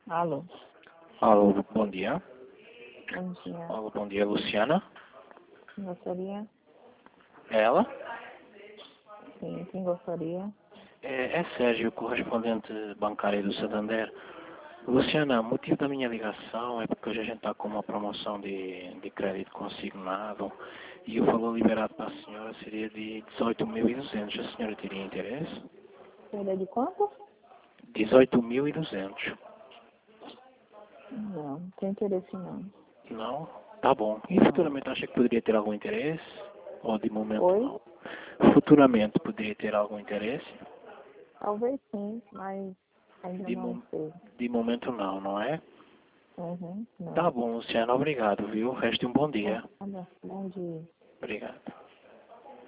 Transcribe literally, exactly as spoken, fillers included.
Alô, Alô, bom dia. bom dia. Alô, bom dia, Luciana. Gostaria? É ela? Sim, quem gostaria? É, é Sérgio, correspondente bancário do Santander. Luciana, o motivo da minha ligação é porque hoje a gente está com uma promoção de, de crédito consignado e o valor liberado para a senhora seria de dezoito mil e duzentos. A senhora teria interesse? Seria de quanto? dezoito mil e duzentos. Não, não tem interesse não. Não? Tá bom. E Não. futuramente acha que poderia ter algum interesse? Ou de momento Oi? não? Futuramente poderia ter algum interesse? Talvez sim, mas ainda De, não mom sei. de momento não, não é? Uhum, não. Tá bom, Luciano, obrigado, viu? Reste um bom dia. Nada, bom dia. Obrigado.